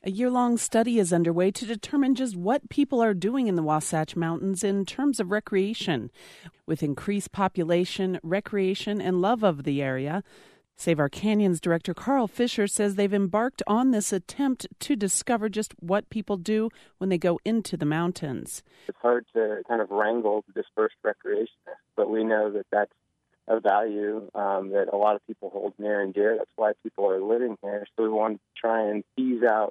A year-long study is underway to determine just what people are doing in the Wasatch Mountains in terms of recreation. With increased population, recreation, and love of the area, Save Our Canyons director Carl Fisher says they've embarked on this attempt to discover just what people do when they go into the mountains. It's hard to kind of wrangle the dispersed recreationists, but we know that that's a value that a lot of people hold near and dear. That's why people are living here. So we want to try and tease out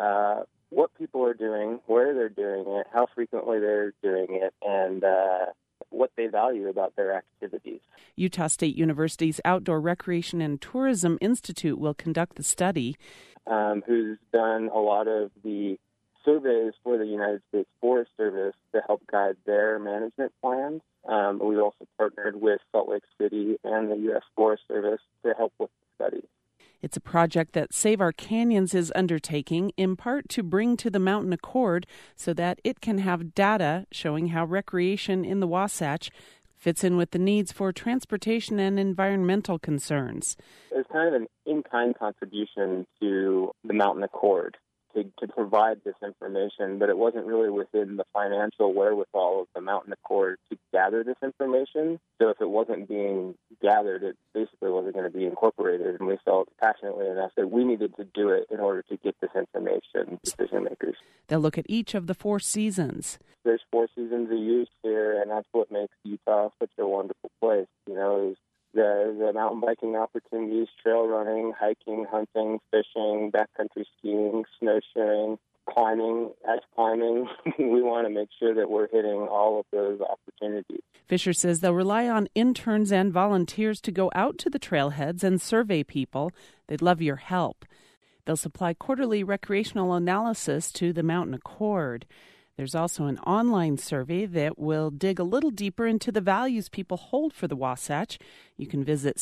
what people are doing, where they're doing it, how frequently they're doing it, and what they value about their activities. Utah State University's Outdoor Recreation and Tourism Institute will conduct the study. Who's done a lot of the surveys for the United States Forest Service to help guide their management plans. We've also partnered with Salt Lake City and the U.S. Forest Service to help with the study. It's a project that Save Our Canyons is undertaking, in part to bring to the Mountain Accord so that it can have data showing how recreation in the Wasatch fits in with the needs for transportation and environmental concerns. It's kind of an in-kind contribution to the Mountain Accord to provide this information, but it wasn't really within the financial wherewithal of the Mountain Accord to gather this information. So if it wasn't being gathered, it basically wasn't going to be incorporated, and we felt passionately enough that we needed to do it in order to get this information to decision makers. They'll look at each of the 4 seasons. There's 4 seasons of use here, and that's what makes Utah such a wonderful place. You know, the mountain biking opportunities, trail running, hiking, hunting, fishing, backcountry skiing, snowshoeing, climbing, ice climbing. We want to make sure that we're hitting all of those opportunities. Fisher says they'll rely on interns and volunteers to go out to the trailheads and survey people. They'd love your help. They'll supply quarterly recreational analysis to the Mountain Accord. There's also an online survey that will dig a little deeper into the values people hold for the Wasatch. You can visit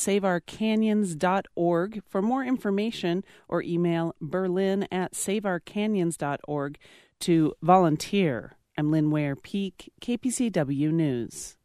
saveourcanyons.org for more information or email berlin@saveourcanyons.org to volunteer. I'm Lynn Ware Peak, KPCW News.